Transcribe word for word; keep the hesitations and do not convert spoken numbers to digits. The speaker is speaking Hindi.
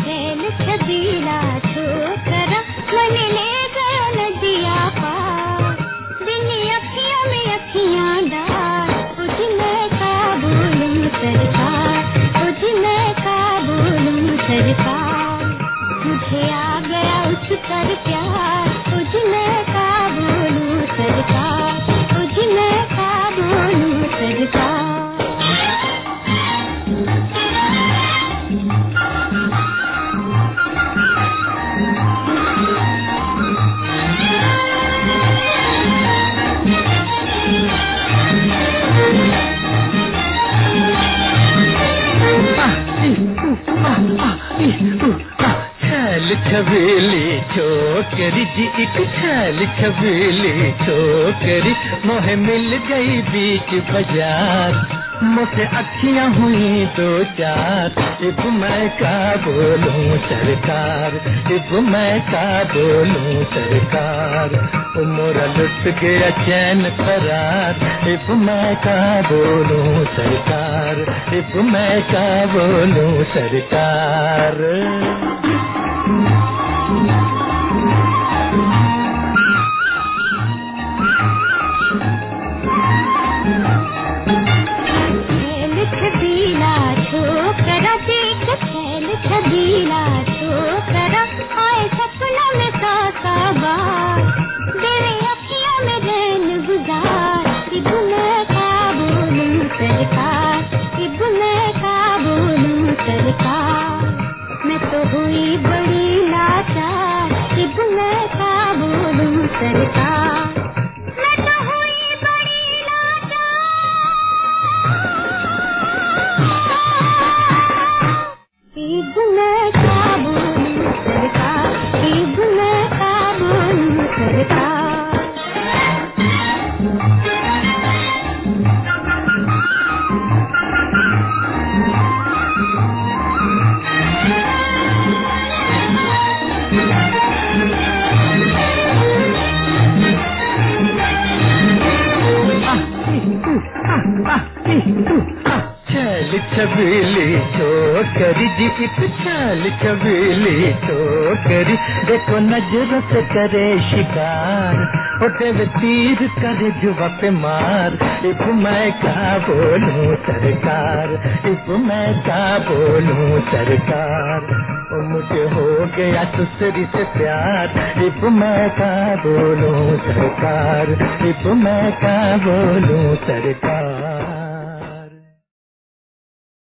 छैल छबीला छोकरा मन ले गया नदिया पार, दिन अखियां में अखियां डाल, तुझ मैं का बोलूं सरकार, तुझ मैं का बोलूं सरकार, मुझे आ गया उस पर प्यार, तुझ मैं का बोलूं सरकार, तुझ मैं का बोलूं सरकार। छैल छबीली छोकरी जी एक छैल छबीली छोकरी मोहे मिल गई बीच बाजार, मुझसे अखियां हुई दो चार, इब मैं का बोलूं सरकार, इब मैं का बोलूं सरकार, मोरा लुट गया चैन करार, इब मैं का बोलूं सरकार, इब मैं का बोलूं सरकार। छोकरा देख छैल छबीला छोकरा आए सपना में सासा बार, तेरे अखियां में रैन गुजार, इब मैं का बोलूं सरकार, इब मैं का बोलूं सरकार, मैं तो हुई बड़ी लाचार, इब मैं का बोलूं सरकार, मैं तो हुई बड़ी लाचार, इब मैं का बोलूं सरकार, इब मैं का बोलूं सरकार। छैल छबीली छोकरी जी एक छैल छबीली छोकरी, देखो नजरों से करे शिकार, उठे वे तीर करे जुआ पे मार, इब मैं का बोलूं सरकार, इब मैं का बोलूं सरकार, ओ मुझे हो गया सुसरी से प्यार, इब मैं का बोलूं सरकार, इब मैं का बोलूं सरकार।